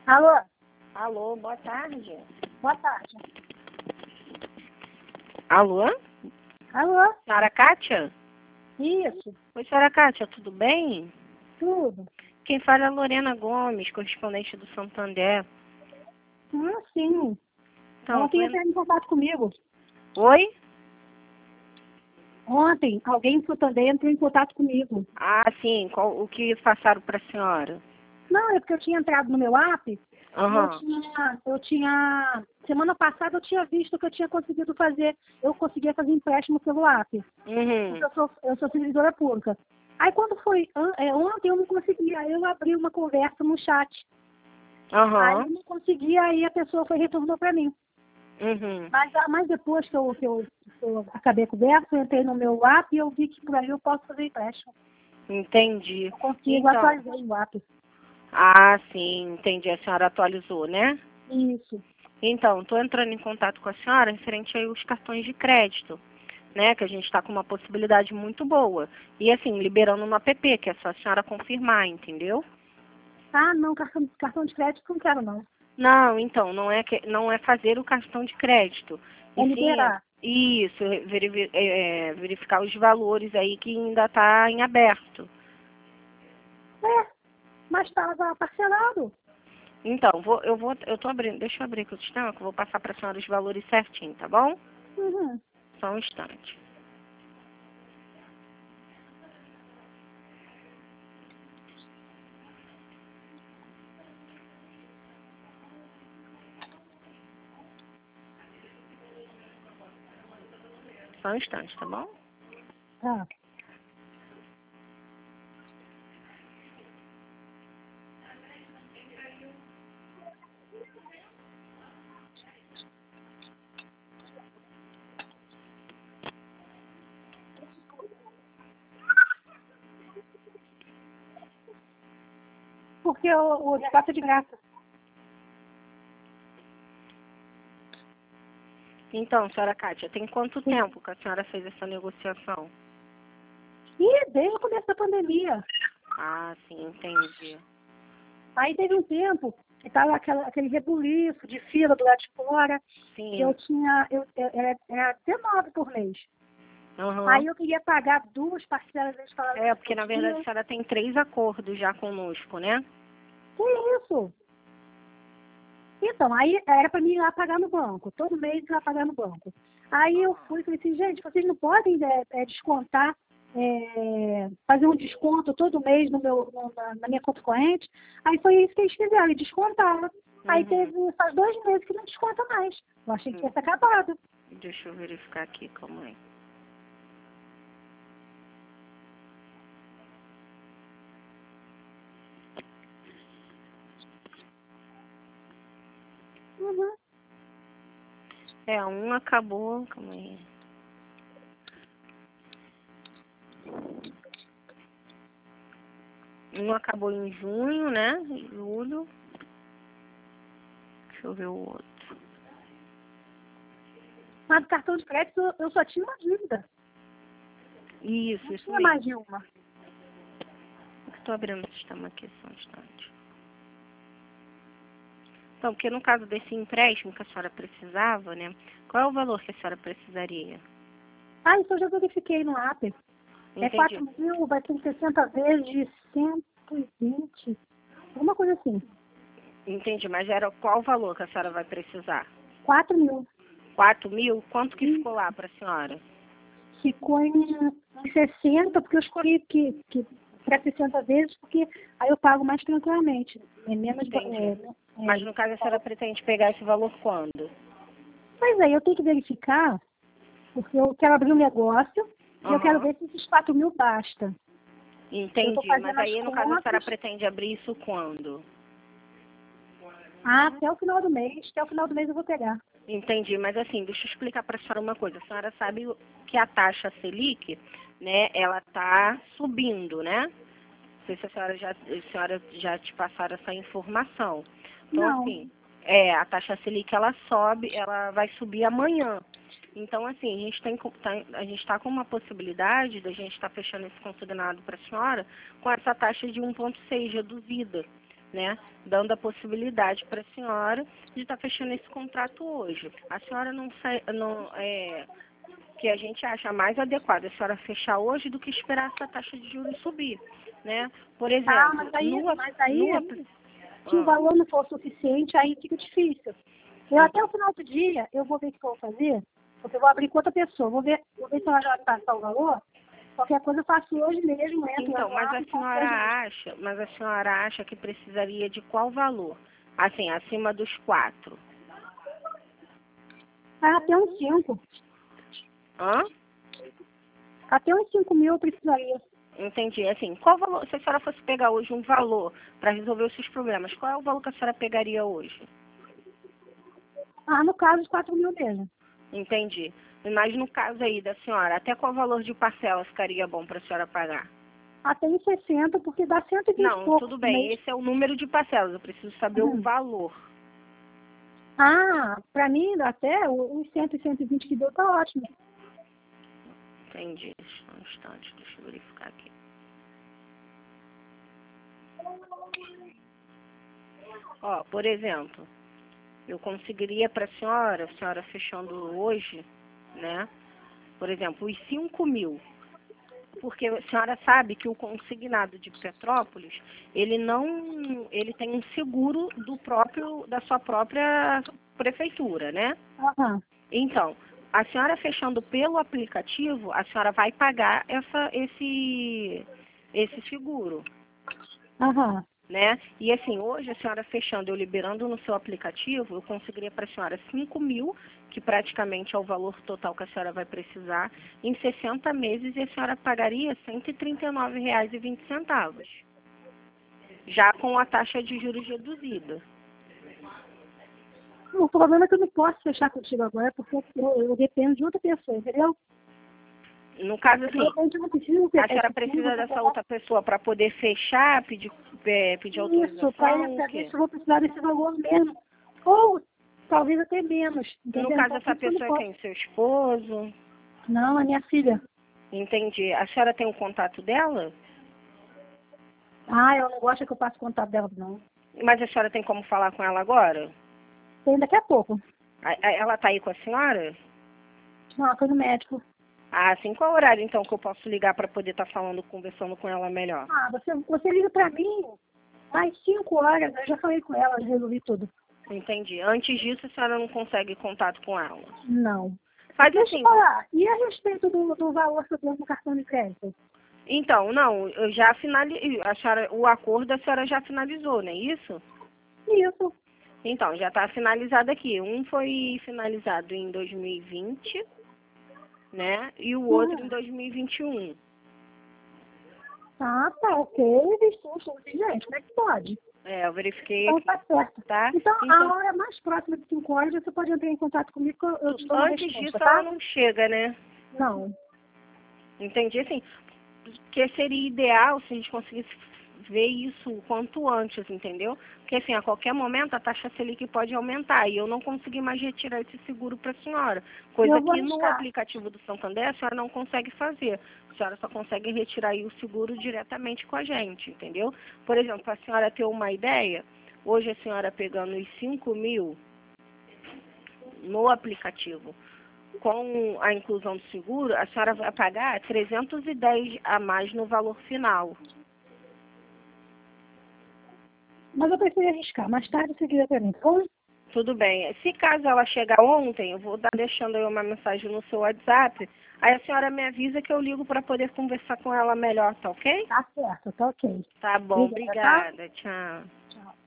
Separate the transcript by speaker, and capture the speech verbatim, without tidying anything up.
Speaker 1: Alô?
Speaker 2: Alô, boa tarde.
Speaker 1: Boa tarde.
Speaker 2: Alô?
Speaker 1: Alô?
Speaker 2: Senhora Kátia?
Speaker 1: Isso,
Speaker 2: Oi, senhora Kátia, tudo bem?
Speaker 1: tudo.
Speaker 2: Quem fala é a Lorena Gomes, correspondente do Santander.
Speaker 1: Ah, sim.
Speaker 2: Então,
Speaker 1: Ontem
Speaker 2: tô
Speaker 1: entraram
Speaker 2: en-
Speaker 1: em contato comigo.
Speaker 2: Oi?
Speaker 1: Ontem, alguém do Santander entrou em contato comigo.
Speaker 2: Ah, sim, qual, o que passaram para a senhora?
Speaker 1: Não, é porque eu tinha entrado no meu app. Eu
Speaker 2: Aham.
Speaker 1: tinha, eu tinha, semana passada eu tinha visto que eu tinha conseguido fazer, eu conseguia fazer empréstimo pelo app.
Speaker 2: Uhum.
Speaker 1: Porque eu sou, eu sou servidora pública. Aí quando foi, an- é, ontem eu não consegui, aí eu abri uma conversa no chat. Aí
Speaker 2: Aham.
Speaker 1: eu não consegui, aí a pessoa foi e retornou para mim.
Speaker 2: Uhum.
Speaker 1: Mas, ah, mas depois que eu, que, eu, que eu acabei a conversa, eu entrei no meu app e eu vi que por aí eu posso fazer empréstimo.
Speaker 2: Entendi.
Speaker 1: Eu consigo,
Speaker 2: Então,
Speaker 1: atualizei o app.
Speaker 2: ah, sim, entendi. A senhora atualizou, né?
Speaker 1: Isso.
Speaker 2: Então, estou entrando em contato com a senhora referente aí aos cartões de crédito, né? Que a gente está com uma possibilidade muito boa. E assim, liberando no app, que é só a senhora confirmar, entendeu?
Speaker 1: Ah, não, cartão, cartão de crédito não quero não.
Speaker 2: Não, então, não é, que, não é fazer o cartão de crédito.
Speaker 1: É
Speaker 2: E sim, é-
Speaker 1: liberar.
Speaker 2: isso, verifi- é, é, verificar os valores aí que ainda está em aberto.
Speaker 1: É, mas estava parcelado.
Speaker 2: Então, vou, eu vou, eu tô abrindo, deixa eu abrir aqui o sistema, que eu vou passar para a senhora os valores certinho, tá bom?
Speaker 1: Uhum.
Speaker 2: Só um instante. Só um instante, tá bom?
Speaker 1: Tá. Porque o, o negócio é de graça.
Speaker 2: Então, senhora Kátia, tem quanto tempo que a senhora fez essa negociação?
Speaker 1: E desde o começo da pandemia.
Speaker 2: Ah, sim, entendi.
Speaker 1: Aí teve um tempo que estava aquele rebuliço de fila do lado de fora.
Speaker 2: Sim.
Speaker 1: Eu tinha, eu, eu- era, era dezenove por mês.
Speaker 2: Aham.
Speaker 1: Aí eu queria pagar duas parcelas, eles falaram
Speaker 2: É,
Speaker 1: que
Speaker 2: porque na
Speaker 1: podia.
Speaker 2: verdade a senhora tem três acordos já conosco, né?
Speaker 1: Que isso? Então, aí era para mim ir lá pagar no banco. Todo mês ir lá pagar no banco. Aí eu fui e falei assim, gente, vocês não podem é, é, descontar, é, fazer um desconto todo mês no meu, no- na, na minha conta corrente. Aí foi isso que eles fizeram, e descontaram. Aí
Speaker 2: Uhum.
Speaker 1: teve, faz dois meses que não desconta mais. Eu achei que tinha acabado.
Speaker 2: Deixa eu verificar aqui, calma aí.
Speaker 1: Uhum.
Speaker 2: É, um acabou, calma aí. Um acabou em junho, né? Em julho. Deixa eu ver o outro.
Speaker 1: Mas do cartão de crédito eu- eu só tinha uma dívida.
Speaker 2: Isso,
Speaker 1: Não
Speaker 2: isso
Speaker 1: tinha mais
Speaker 2: mesmo.
Speaker 1: de uma.
Speaker 2: Estou abrindo o sistema aqui, só um instante. Então, porque no caso desse empréstimo que a senhora precisava, né? Qual é o valor que a senhora precisaria?
Speaker 1: Ah, isso eu já verifiquei no app. É
Speaker 2: Entendi.
Speaker 1: quatro mil, vai ter sessenta vezes cento e vinte. Alguma coisa assim.
Speaker 2: Entendi, mas era qual o valor que a senhora vai precisar?
Speaker 1: Quatro mil.
Speaker 2: Quatro mil? Quanto que
Speaker 1: E
Speaker 2: ficou lá para a senhora?
Speaker 1: ficou em, em sessenta, porque eu escolhi que, que para sessenta vezes, porque aí eu pago mais tranquilamente. É menos. ba-
Speaker 2: Entendi.
Speaker 1: É, né, é,
Speaker 2: Mas no caso a senhora pretende pegar esse valor quando?
Speaker 1: Pois é, eu tenho que verificar, porque eu quero abrir um negócio e eu quero
Speaker 2: Aham.
Speaker 1: ver se esses quatro mil basta. Eu estou
Speaker 2: Entendi, mas
Speaker 1: fazendo as
Speaker 2: aí no caso a senhora
Speaker 1: contas
Speaker 2: pretende abrir isso quando?
Speaker 1: ah, até o final do mês. Até o final do mês eu vou pegar.
Speaker 2: Entendi, mas assim, deixa eu explicar para a senhora uma coisa. A senhora sabe que a taxa Selic, né, ela está subindo, né? Não sei se a senhora já, a senhora já te passaram essa informação. Então,
Speaker 1: Não.
Speaker 2: assim, é, a taxa Selic, ela sobe, ela vai subir amanhã. Então, assim, a gente tem, co- tá, a gente está com uma possibilidade da gente estar fechando esse consignado para a senhora com essa taxa de um vírgula seis reduzida, né, dando a possibilidade para a senhora de estar fechando esse contrato hoje. A senhora não, sai, não é que a gente acha mais adequado a senhora fechar hoje do que esperar essa taxa de juros subir, né? Por exemplo,
Speaker 1: Ah, mas aí,
Speaker 2: no,
Speaker 1: mas aí
Speaker 2: no,
Speaker 1: se o valor não for suficiente, aí fica difícil. Eu até o final do dia, eu vou ver o que eu vou fazer, porque eu vou abrir com outra pessoa, vou ver, vou ver se ela já vai passar o valor. Qualquer coisa eu faço hoje mesmo, entro
Speaker 2: Então,
Speaker 1: lá,
Speaker 2: mas a
Speaker 1: e faço
Speaker 2: senhora
Speaker 1: hoje mesmo.
Speaker 2: acha, mas a senhora acha que precisaria de qual valor? Assim, acima dos quatro.
Speaker 1: Ah, até uns cinco.
Speaker 2: Hã?
Speaker 1: Até uns cinco mil eu precisaria.
Speaker 2: Entendi. Assim, qual valor, se a senhora fosse pegar hoje um valor para resolver os seus problemas, qual é o valor que a senhora pegaria hoje?
Speaker 1: Ah, no caso, quatro mil mesmo.
Speaker 2: Entendi. Mas no caso aí da senhora, até qual valor de parcela ficaria bom para a senhora pagar?
Speaker 1: Até uns sessenta, porque dá cento e vinte e
Speaker 2: Não,
Speaker 1: pouco
Speaker 2: tudo
Speaker 1: por
Speaker 2: bem.
Speaker 1: mês.
Speaker 2: Esse é o número de parcelas. Eu preciso saber
Speaker 1: Uhum.
Speaker 2: o valor.
Speaker 1: Ah, pra mim, até uns cem, cento e vinte que deu, tá ótimo.
Speaker 2: Entendi. Só um instante, deixa eu verificar aqui. Ó, por exemplo, eu conseguiria para a senhora, a senhora fechando hoje, né? Por exemplo, os cinco mil. Porque a senhora sabe que o consignado de Petrópolis, ele não, ele tem um seguro do próprio, da sua própria prefeitura, né?
Speaker 1: Aham.
Speaker 2: Então, a senhora fechando pelo aplicativo, a senhora vai pagar essa, esse, esse seguro,
Speaker 1: Aham.
Speaker 2: né? E assim, hoje a senhora fechando, eu liberando no seu aplicativo, eu conseguiria para a senhora cinco mil, que praticamente é o valor total que a senhora vai precisar, em sessenta meses, e a senhora pagaria cento e trinta e nove reais e vinte centavos, já com a taxa de juros reduzida.
Speaker 1: O problema é que eu não posso fechar contigo agora, porque eu, eu dependo de outra pessoa, entendeu?
Speaker 2: No caso,
Speaker 1: De
Speaker 2: assim,
Speaker 1: repente eu não preciso ter
Speaker 2: a senhora
Speaker 1: esse
Speaker 2: precisa
Speaker 1: fundo,
Speaker 2: dessa outra pessoa para poder fechar, pedir, é, pedir
Speaker 1: isso, para
Speaker 2: autorização, o
Speaker 1: essa
Speaker 2: quê?
Speaker 1: vez eu vou precisar desse valor mesmo. Ou talvez até menos,
Speaker 2: No
Speaker 1: entendeu?
Speaker 2: caso,
Speaker 1: Então por
Speaker 2: essa
Speaker 1: isso que eu não
Speaker 2: pessoa é
Speaker 1: posso.
Speaker 2: quem? Seu esposo?
Speaker 1: Não, a minha filha.
Speaker 2: Entendi. A senhora tem o contato dela?
Speaker 1: Ah, ela não gosta que eu passe o contato dela, não.
Speaker 2: Mas a senhora tem como falar com ela agora?
Speaker 1: Tem daqui a pouco.
Speaker 2: A- a- Ela tá aí com a senhora?
Speaker 1: Não, ela foi no médico.
Speaker 2: Ah, sim. Qual horário, então, que eu posso ligar para poder estar falando, conversando com ela melhor?
Speaker 1: Ah, você, você liga pra mim mais cinco horas, eu já falei com ela, já resolvi tudo.
Speaker 2: Entendi. Antes disso, a senhora não consegue contato com ela?
Speaker 1: Não.
Speaker 2: Faz
Speaker 1: Deixa eu
Speaker 2: assim.
Speaker 1: falar, e a respeito do, do valor que eu tenho no cartão de crédito?
Speaker 2: Então, não, eu já finalizei. A senhora, o acordo a senhora já finalizou, não é isso?
Speaker 1: Isso.
Speaker 2: Então, já está finalizado aqui. Um foi finalizado em dois mil e vinte, né? E o outro em
Speaker 1: Uhum.
Speaker 2: dois mil e vinte e um.
Speaker 1: Ah, tá, ok. Visto, gente, como é que pode?
Speaker 2: É, eu verifiquei
Speaker 1: Então
Speaker 2: aqui,
Speaker 1: tá certo.
Speaker 2: tá?
Speaker 1: Então,
Speaker 2: Então,
Speaker 1: a hora mais próxima de cinco horas, você pode entrar em contato comigo que eu eu te dou uma
Speaker 2: antes
Speaker 1: resposta,
Speaker 2: disso ela
Speaker 1: tá?
Speaker 2: não chega, né?
Speaker 1: Não.
Speaker 2: Entendi, assim, que seria ideal se a gente conseguisse ver isso o quanto antes, entendeu? Porque assim, a qualquer momento a taxa Selic pode aumentar e eu não consegui mais retirar esse seguro para a senhora. Coisa
Speaker 1: Eu vou
Speaker 2: que no
Speaker 1: arriscar.
Speaker 2: aplicativo do Santander a senhora não consegue fazer. A senhora só consegue retirar aí o seguro diretamente com a gente, entendeu? Por exemplo, para a senhora ter uma ideia, hoje a senhora pegando os cinco mil no aplicativo, com a inclusão do seguro, a senhora vai pagar trezentos e dez a mais no valor final.
Speaker 1: Mas eu prefiro arriscar. Mais tarde você liga pra mim, tá bom?
Speaker 2: Tudo bem. Se caso ela chegar ontem, eu vou estar deixando aí uma mensagem no seu WhatsApp. Aí a senhora me avisa que eu ligo para poder conversar com ela melhor, tá ok?
Speaker 1: Tá certo, tá ok.
Speaker 2: Tá bom,
Speaker 1: Obrigada, tá?
Speaker 2: obrigada. Tchau.
Speaker 1: Tchau.